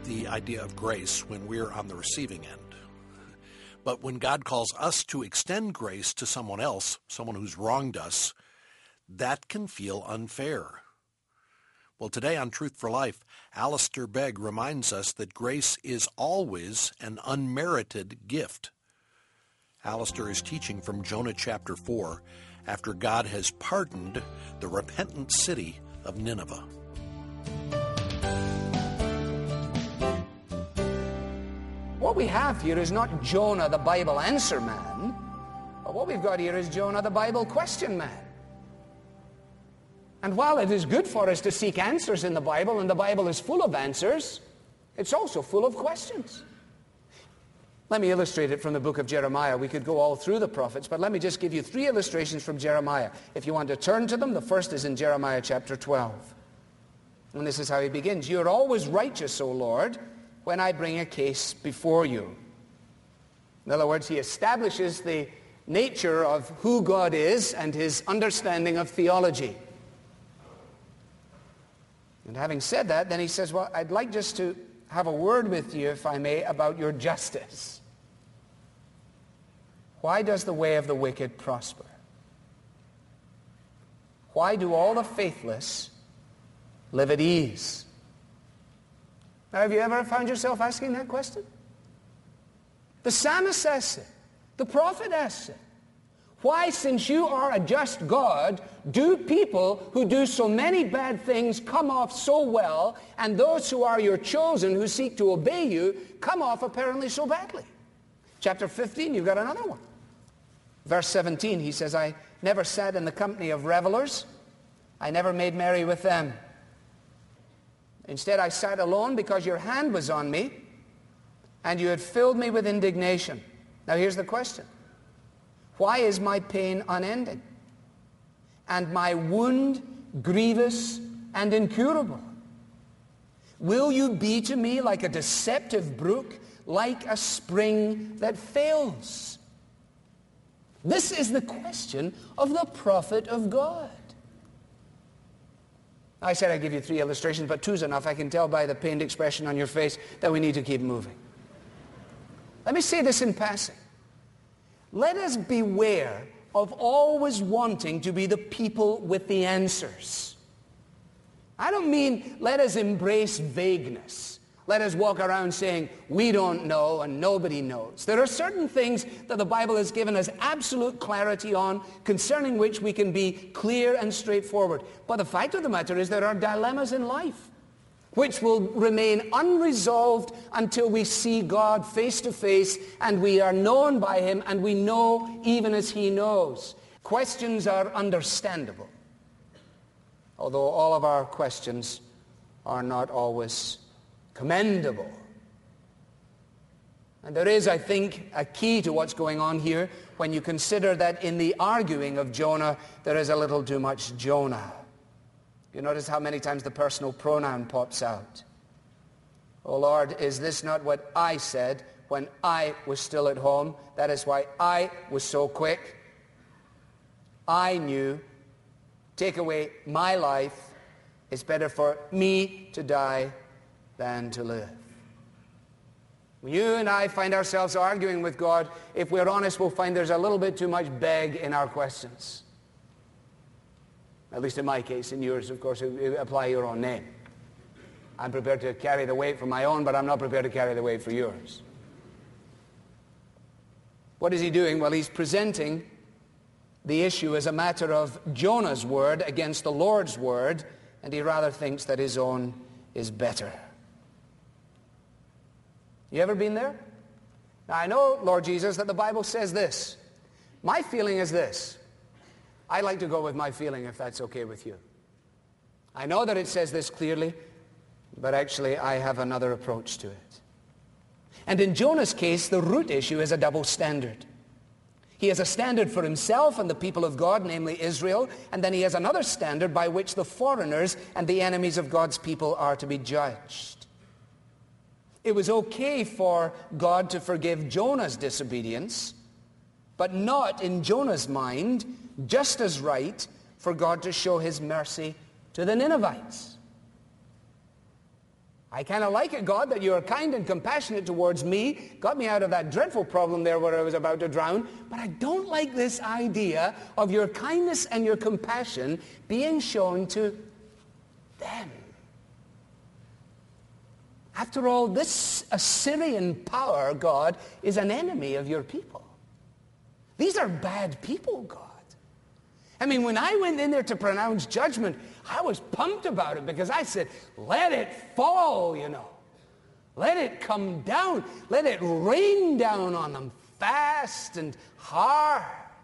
the idea of grace when we're on the receiving end. But when God calls us to extend grace to someone else, someone who's wronged us, that can feel unfair. Well, today on Truth for Life, Alistair Begg reminds us that grace is always an unmerited gift. Alistair is teaching from Jonah chapter 4 after God has pardoned the repentant city of Nineveh. What we have here is not Jonah the Bible answer man, but what we've got here is Jonah the Bible question man. And while it is good for us to seek answers in the Bible, and the Bible is full of answers, it's also full of questions. Let me illustrate it from the book of Jeremiah. We could go all through the prophets, but let me just give you 3 illustrations from Jeremiah. If you want to turn to them, the first is in Jeremiah chapter 12. And this is how he begins. You are always righteous, O Lord, when I bring a case before you. In other words, he establishes the nature of who God is and his understanding of theology. And having said that, then he says, well, I'd like just to have a word with you, if I may, about your justice. Why does the way of the wicked prosper? Why do all the faithless live at ease? Now, have you ever found yourself asking that question? The psalmist asks it. The prophet asks it. Why, since you are a just God, do people who do so many bad things come off so well, and those who are your chosen, who seek to obey you, come off apparently so badly? Chapter 15, you've got another one. Verse 17, he says, I never sat in the company of revelers. I never made merry with them. Instead, I sat alone because your hand was on me, and you had filled me with indignation. Now here's the question. Why is my pain unending, and my wound grievous and incurable? Will you be to me like a deceptive brook, like a spring that fails? This is the question of the prophet of God. I said I'd give you 3 illustrations, but 2's enough. I can tell by the pained expression on your face that we need to keep moving. Let me say this in passing. Let us beware of always wanting to be the people with the answers. I don't mean let us embrace vagueness. Let us walk around saying, we don't know and nobody knows. There are certain things that the Bible has given us absolute clarity on, concerning which we can be clear and straightforward. But the fact of the matter is there are dilemmas in life which will remain unresolved until we see God face to face and we are known by him and we know even as he knows. Questions are understandable, although all of our questions are not always commendable. And there is, I think, a key to what's going on here when you consider that in the arguing of Jonah, there is a little too much Jonah. You notice how many times the personal pronoun pops out. Oh Lord, is this not what I said when I was still at home? That is why I was so quick. I knew, take away my life. It's better for me to die than to live. When you and I find ourselves arguing with God, if we're honest, we'll find there's a little bit too much beg in our questions. At least in my case. In yours, of course, apply your own name. I'm prepared to carry the weight for my own, but I'm not prepared to carry the weight for yours. What is he doing? Well, he's presenting the issue as a matter of Jonah's word against the Lord's word, and he rather thinks that his own is better. You ever been there? Now, I know, Lord Jesus, that the Bible says this. My feeling is this. I like to go with my feeling, if that's okay with you. I know that it says this clearly, but actually I have another approach to it. And in Jonah's case, the root issue is a double standard. He has a standard for himself and the people of God, namely Israel, and then he has another standard by which the foreigners and the enemies of God's people are to be judged. It was okay for God to forgive Jonah's disobedience, but not, in Jonah's mind, just as right for God to show his mercy to the Ninevites. I kind of like it, God, that you are kind and compassionate towards me. Got me out of that dreadful problem there where I was about to drown. But I don't like this idea of your kindness and your compassion being shown to them. After all, this Assyrian power, God, is an enemy of your people. These are bad people, God. I mean, when I went in there to pronounce judgment, I was pumped about it because I said, let it fall, you know. Let it come down. Let it rain down on them fast and hard.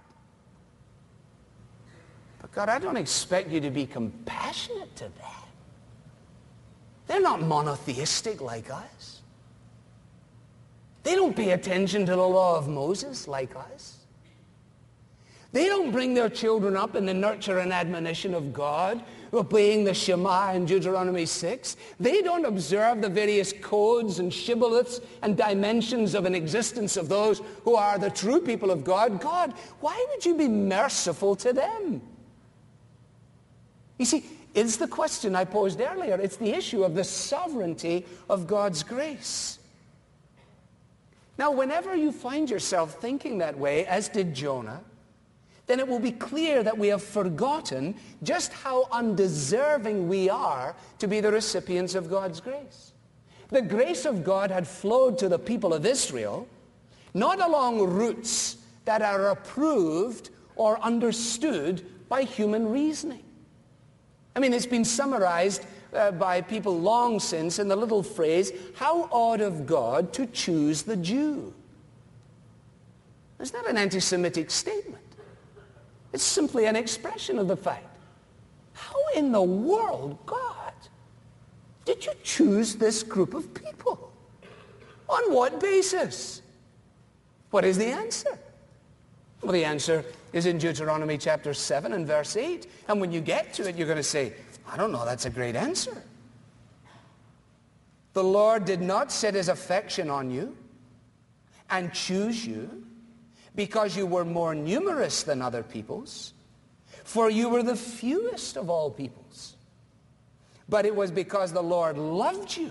But God, I don't expect you to be compassionate to them. They're not monotheistic like us. They don't pay attention to the law of Moses like us. They don't bring their children up in the nurture and admonition of God, obeying the Shema in Deuteronomy 6. They don't observe the various codes and shibboleths and dimensions of an existence of those who are the true people of God. God, why would you be merciful to them? You see, it's the question I posed earlier. It's the issue of the sovereignty of God's grace. Now, whenever you find yourself thinking that way, as did Jonah, then it will be clear that we have forgotten just how undeserving we are to be the recipients of God's grace. The grace of God had flowed to the people of Israel, not along routes that are approved or understood by human reasoning. I mean, it's been summarized by people long since in the little phrase, how odd of God to choose the Jew. It's not an anti-Semitic statement. It's simply an expression of the fact. How in the world, God, did you choose this group of people? On what basis? What is the answer? Well, the answer is in Deuteronomy chapter 7 and verse 8. And when you get to it, you're going to say, I don't know, that's a great answer. The Lord did not set his affection on you and choose you because you were more numerous than other peoples, for you were the fewest of all peoples. But it was because the Lord loved you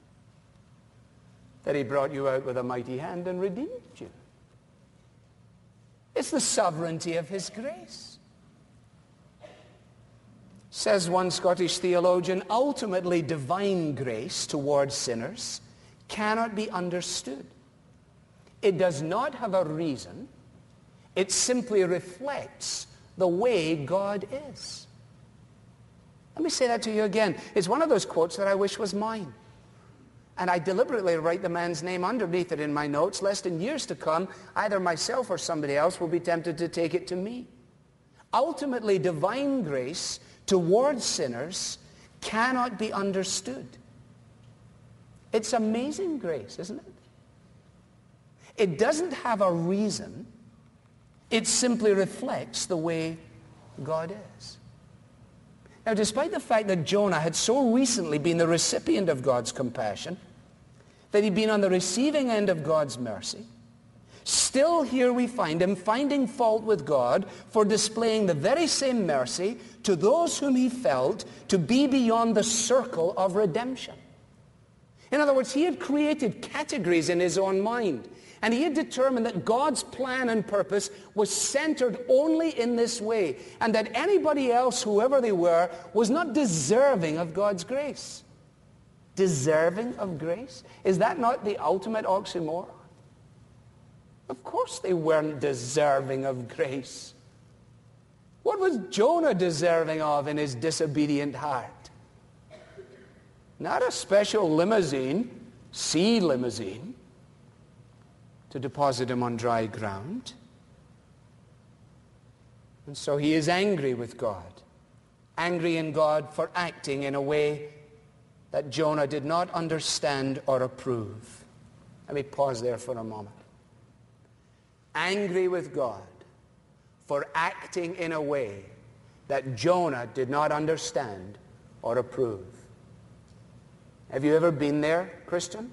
that he brought you out with a mighty hand and redeemed you. It's the sovereignty of his grace. Says one Scottish theologian, ultimately divine grace towards sinners cannot be understood. It does not have a reason. It simply reflects the way God is. Let me say that to you again. It's one of those quotes that I wish was mine. And I deliberately write the man's name underneath it in my notes, lest in years to come, either myself or somebody else will be tempted to take it to me. Ultimately, divine grace towards sinners cannot be understood. It's amazing grace, isn't it? It doesn't have a reason. It simply reflects the way God is. Now, despite the fact that Jonah had so recently been the recipient of God's compassion, that he'd been on the receiving end of God's mercy, still here we find him finding fault with God for displaying the very same mercy to those whom he felt to be beyond the circle of redemption. In other words, he had created categories in his own mind. And he had determined that God's plan and purpose was centered only in this way, and that anybody else, whoever they were, was not deserving of God's grace. Deserving of grace? Is that not the ultimate oxymoron? Of course they weren't deserving of grace. What was Jonah deserving of in his disobedient heart? Not a special limousine, sea limousine, to deposit him on dry ground. And so he is angry with God. Angry in God for acting in a way that Jonah did not understand or approve. Let me pause there for a moment. Angry with God for acting in a way that Jonah did not understand or approve. Have you ever been there, Christian?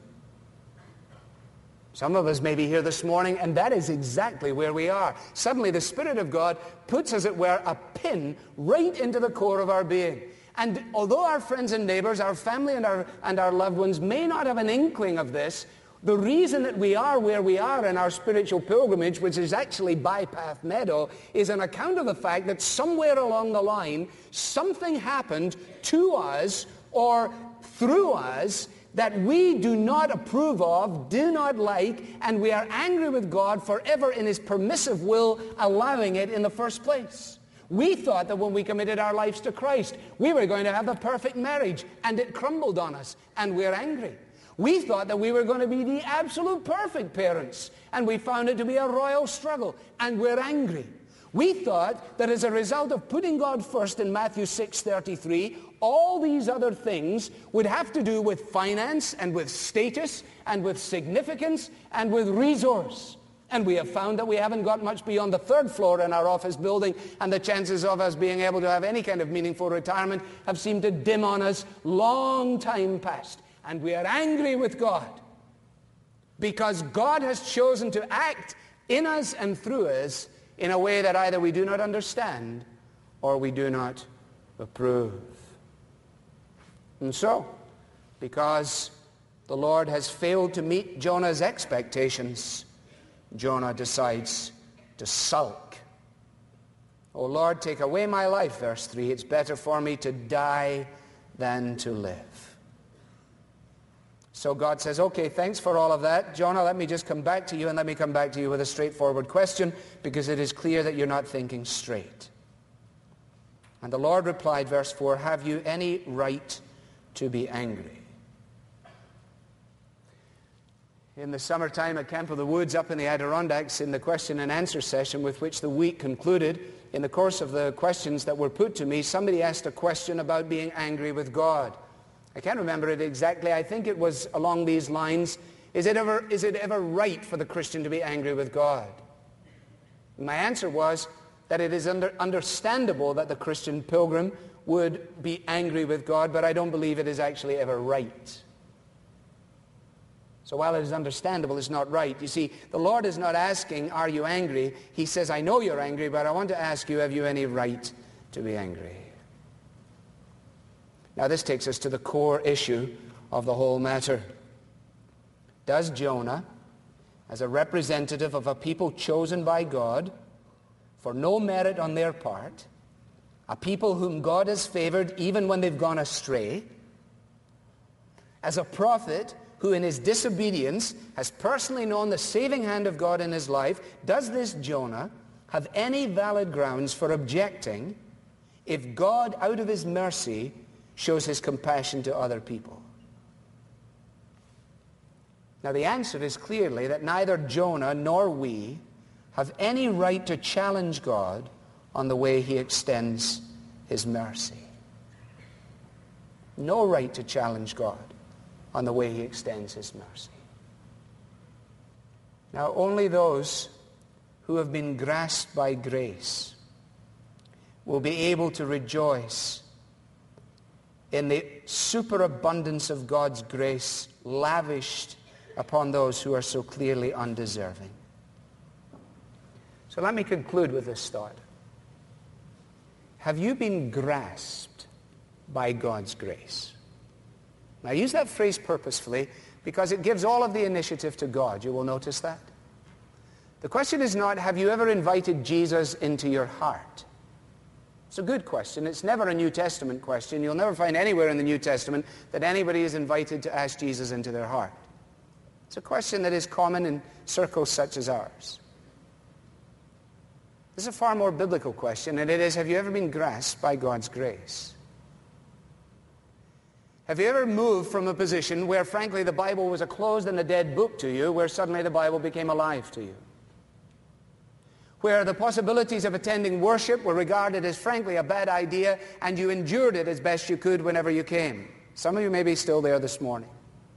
Some of us may be here this morning, and that is exactly where we are. Suddenly the Spirit of God puts, as it were, a pin right into the core of our being. And although our friends and neighbors, our family and our loved ones may not have an inkling of this, the reason that we are where we are in our spiritual pilgrimage, which is actually Bypath Meadow, is an account of the fact that somewhere along the line, something happened to us or through us that we do not approve of, do not like, and we are angry with God forever in his permissive will, allowing it in the first place. We thought that when we committed our lives to Christ, we were going to have the perfect marriage, and it crumbled on us, and we're angry. We thought that we were going to be the absolute perfect parents, and we found it to be a royal struggle, and we're angry. We thought that as a result of putting God first in Matthew 6:33, all these other things would have to do with finance and with status and with significance and with resource. And we have found that we haven't got much beyond the third floor in our office building, and the chances of us being able to have any kind of meaningful retirement have seemed to dim on us long time past. And we are angry with God because God has chosen to act in us and through us in a way that either we do not understand or we do not approve. And so, because the Lord has failed to meet Jonah's expectations, Jonah decides to sulk. "O Lord, take away my life," verse 3. "It's better for me to die than to live." So God says, "Okay, thanks for all of that. Jonah, let me just come back to you, and let me come back to you with a straightforward question, because it is clear that you're not thinking straight." And the Lord replied, verse 4, "Have you any right to be angry?" In the summertime at Camp of the Woods up in the Adirondacks, in the question and answer session with which the week concluded, in the course of the questions that were put to me, somebody asked a question about being angry with God. I can't remember it exactly. I think it was along these lines: is it ever right for the Christian to be angry with God? My answer was that it is understandable that the Christian pilgrim would be angry with God, but I don't believe it is actually ever right. So while it is understandable, it's not right. You see, the Lord is not asking, "Are you angry?" He says, "I know you're angry, but I want to ask you, have you any right to be angry?" Now this takes us to the core issue of the whole matter. Does Jonah, as a representative of a people chosen by God for no merit on their part, a people whom God has favored even when they've gone astray, as a prophet who in his disobedience has personally known the saving hand of God in his life, does this Jonah have any valid grounds for objecting if God, out of his mercy, shows his compassion to other people? Now the answer is clearly that neither Jonah nor we have any right to challenge God on the way he extends his mercy. No right to challenge God on the way he extends his mercy. Now only those who have been grasped by grace will be able to rejoice in the superabundance of God's grace lavished upon those who are so clearly undeserving. So let me conclude with this thought. Have you been grasped by God's grace? Now I use that phrase purposefully because it gives all of the initiative to God. You will notice that. The question is not, have you ever invited Jesus into your heart? It's a good question. It's never a New Testament question. You'll never find anywhere in the New Testament that anybody is invited to ask Jesus into their heart. It's a question that is common in circles such as ours. This is a far more biblical question, and it is, have you ever been grasped by God's grace? Have you ever moved from a position where, frankly, the Bible was a closed and a dead book to you, where suddenly the Bible became alive to you? Where the possibilities of attending worship were regarded as, frankly, a bad idea, and you endured it as best you could whenever you came. Some of you may be still there this morning.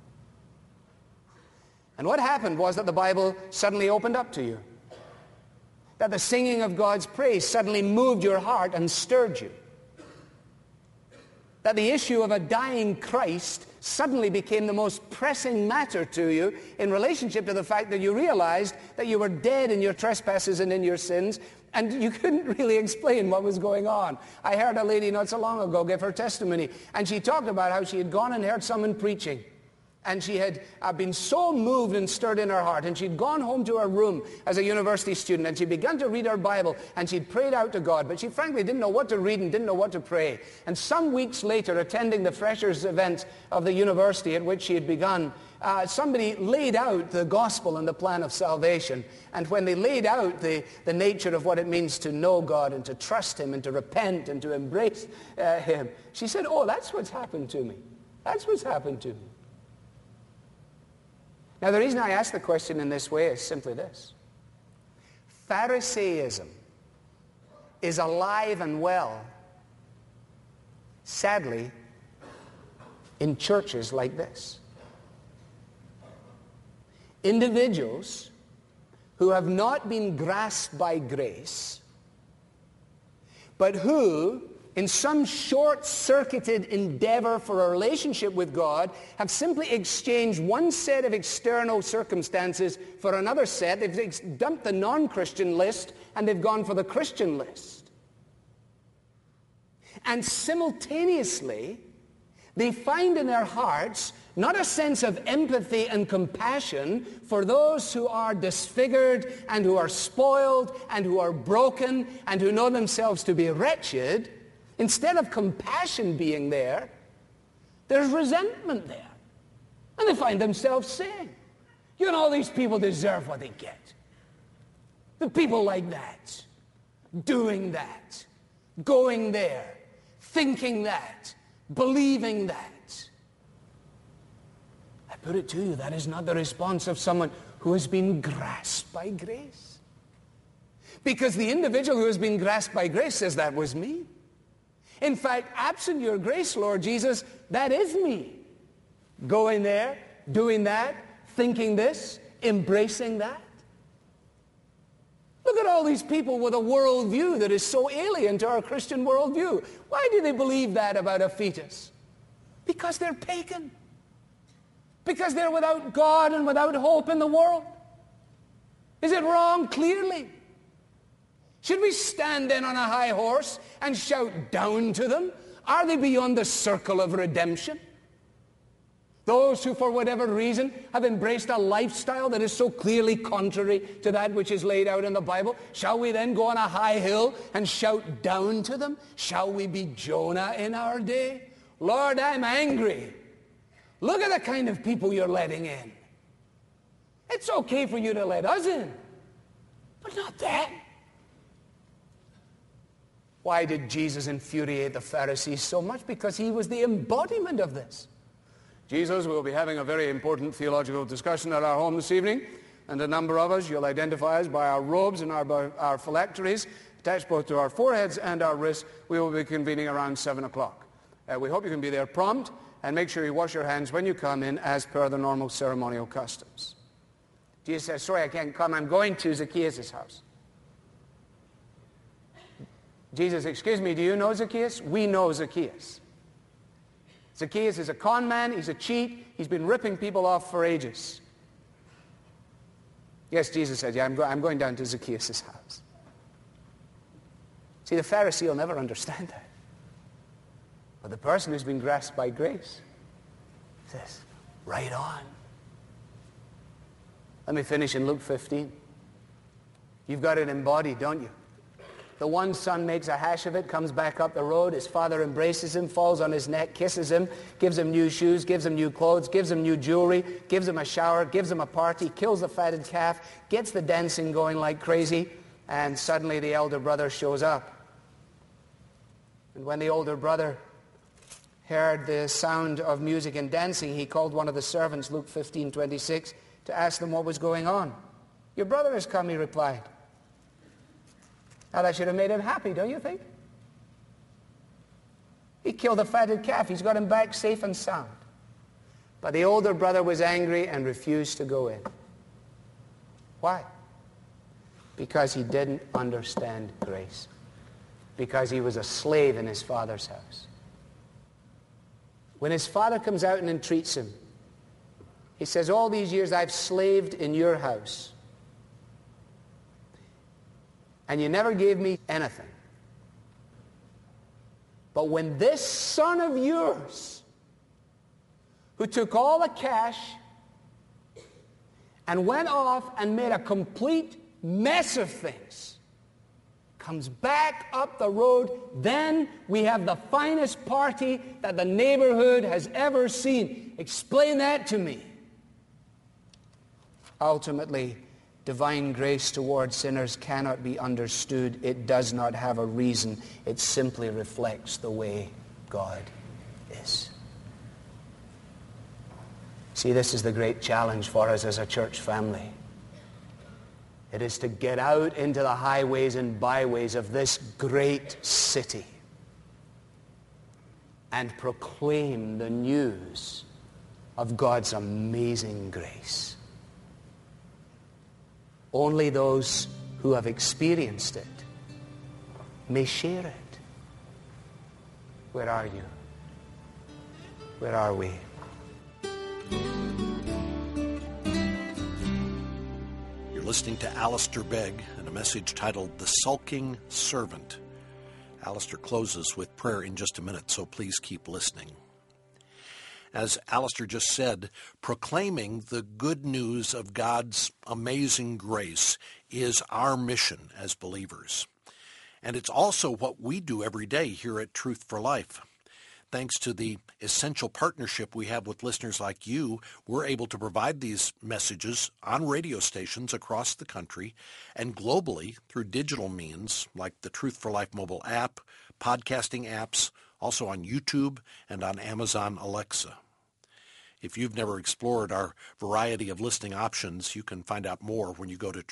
And what happened was that the Bible suddenly opened up to you. That the singing of God's praise suddenly moved your heart and stirred you. that the issue of a dying Christ suddenly became the most pressing matter to you in relationship to the fact that you realized that you were dead in your trespasses and in your sins, and you couldn't really explain what was going on. I heard a lady not so long ago give her testimony, and she talked about how she had gone and heard someone preaching. And she had been so moved and stirred in her heart. And she'd gone home to her room as a university student, and she began to read her Bible, and she'd prayed out to God. But she frankly didn't know what to read and didn't know what to pray. And some weeks later, attending the freshers event of the university at which she had begun, somebody laid out the gospel and the plan of salvation. And when they laid out the nature of what it means to know God and to trust him and to repent and to embrace him, she said, "Oh, that's what's happened to me. That's what's happened to me." Now, the reason I ask the question in this way is simply this. Pharisaism is alive and well, sadly, in churches like this. Individuals who have not been grasped by grace, but who, in some short-circuited endeavor for a relationship with God, have simply exchanged one set of external circumstances for another set. They've dumped the non-Christian list and they've gone for the Christian list. And simultaneously, they find in their hearts not a sense of empathy and compassion for those who are disfigured and who are spoiled and who are broken and who know themselves to be wretched. Instead of compassion being there, there's resentment there. And they find themselves saying, you know, these people deserve what they get. The people like that, doing that, going there, thinking that, believing that. I put it to you, that is not the response of someone who has been grasped by grace. Because the individual who has been grasped by grace says, that was me. In fact, absent your grace, Lord Jesus, that is me. Going there, doing that, thinking this, embracing that. Look at all these people with a worldview that is so alien to our Christian worldview. Why do they believe that about a fetus? Because they're pagan. Because they're without God and without hope in the world. Is it wrong? Clearly. Should we stand then on a high horse and shout down to them? Are they beyond the circle of redemption? Those who, for whatever reason, have embraced a lifestyle that is so clearly contrary to that which is laid out in the Bible, shall we then go on a high hill and shout down to them? Shall we be Jonah in our day? Lord, I'm angry. Look at the kind of people you're letting in. It's okay for you to let us in, but not them. Why did Jesus infuriate the Pharisees so much? Because he was the embodiment of this. Jesus, we'll be having a very important theological discussion at our home this evening, and a number of us, you'll identify us by our robes and our phylacteries, attached both to our foreheads and our wrists. We will be convening around 7 o'clock. We hope you can be there prompt, and make sure you wash your hands when you come in as per the normal ceremonial customs. Jesus says, sorry, I can't come. I'm going to Zacchaeus' house. Jesus, excuse me, do you know Zacchaeus? We know Zacchaeus. Zacchaeus is a con man. He's a cheat. He's been ripping people off for ages. Yes, Jesus said, yeah, I'm going down to Zacchaeus' house. See, the Pharisee will never understand that. But the person who's been grasped by grace says, right on. Let me finish in Luke 15. You've got it embodied, don't you? The one son makes a hash of it, comes back up the road. His father embraces him, falls on his neck, kisses him, gives him new shoes, gives him new clothes, gives him new jewelry, gives him a shower, gives him a party, kills the fatted calf, gets the dancing going like crazy, and suddenly the elder brother shows up. And when the older brother heard the sound of music and dancing, he called one of the servants, Luke 15:26, to ask them what was going on. Your brother has come, he replied. Now that should have made him happy, don't you think? He killed the fatted calf. He's got him back safe and sound. But the older brother was angry and refused to go in. Why? Because he didn't understand grace. Because he was a slave in his father's house. When his father comes out and entreats him, he says, all these years I've slaved in your house, and you never gave me anything. But when this son of yours, who took all the cash and went off and made a complete mess of things, comes back up the road, then we have the finest party that the neighborhood has ever seen. Explain that to me. Ultimately, divine grace toward sinners cannot be understood. It does not have a reason. It simply reflects the way God is. See, this is the great challenge for us as a church family. It is to get out into the highways and byways of this great city and proclaim the news of God's amazing grace. Only those who have experienced it may share it. Where are you? Where are we? You're listening to Alistair Begg and a message titled The Sulking Servant. Alistair closes with prayer in just a minute, so please keep listening. As Alistair just said, proclaiming the good news of God's amazing grace is our mission as believers. And it's also what we do every day here at Truth for Life. Thanks to the essential partnership we have with listeners like you, we're able to provide these messages on radio stations across the country and globally through digital means like the Truth for Life mobile app, podcasting apps, also on YouTube and on Amazon Alexa. If you've never explored our variety of listening options, you can find out more when you go to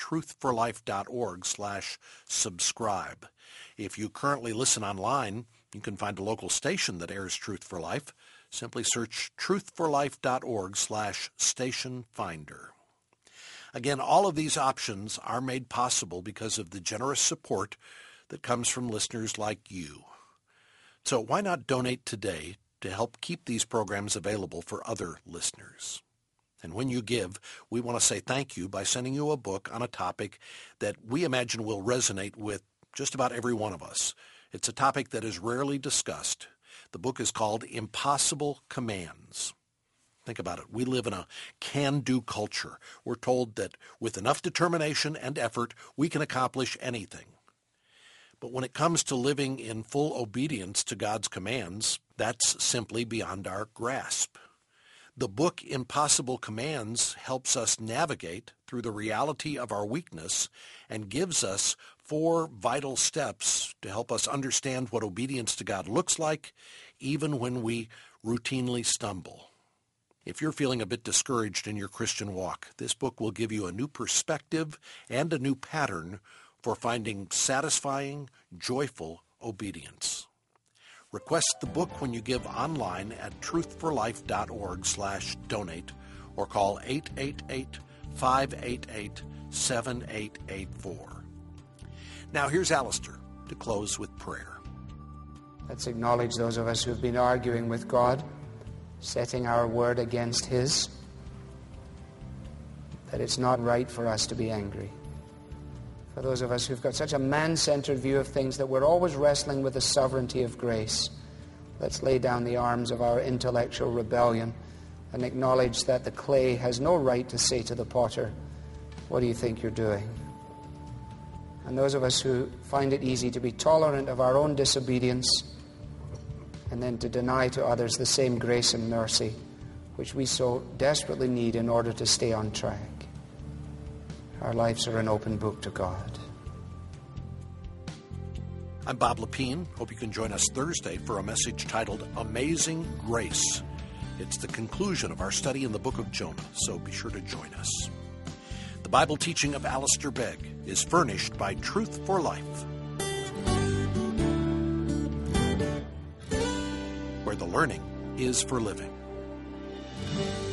truthforlife.org/subscribe. If you currently listen online, you can find a local station that airs Truth for Life. Simply search truthforlife.org/station finder. Again, all of these options are made possible because of the generous support that comes from listeners like you. So why not donate today to help keep these programs available for other listeners? And when you give, we want to say thank you by sending you a book on a topic that we imagine will resonate with just about every one of us. It's a topic that is rarely discussed. The book is called Impossible Commands. Think about it. We live in a can-do culture. We're told that with enough determination and effort, we can accomplish anything. But when it comes to living in full obedience to God's commands, that's simply beyond our grasp. The book Impossible Commands helps us navigate through the reality of our weakness and gives us 4 vital steps to help us understand what obedience to God looks like, even when we routinely stumble. If you're feeling a bit discouraged in your Christian walk, this book will give you a new perspective and a new pattern for finding satisfying, joyful obedience. Request the book when you give online at truthforlife.org/donate or call 888-588-7884. Now here's Alistair to close with prayer. Let's acknowledge those of us who've been arguing with God, setting our word against His, that it's not right for us to be angry. For those of us who've got such a man-centered view of things that we're always wrestling with the sovereignty of grace, let's lay down the arms of our intellectual rebellion and acknowledge that the clay has no right to say to the potter, "What do you think you're doing?" And those of us who find it easy to be tolerant of our own disobedience and then to deny to others the same grace and mercy which we so desperately need in order to stay on track. Our lives are an open book to God. I'm Bob Lepine. Hope you can join us Thursday for a message titled Amazing Grace. It's the conclusion of our study in the book of Jonah, so be sure to join us. The Bible teaching of Alistair Begg is furnished by Truth for Life, where the learning is for living.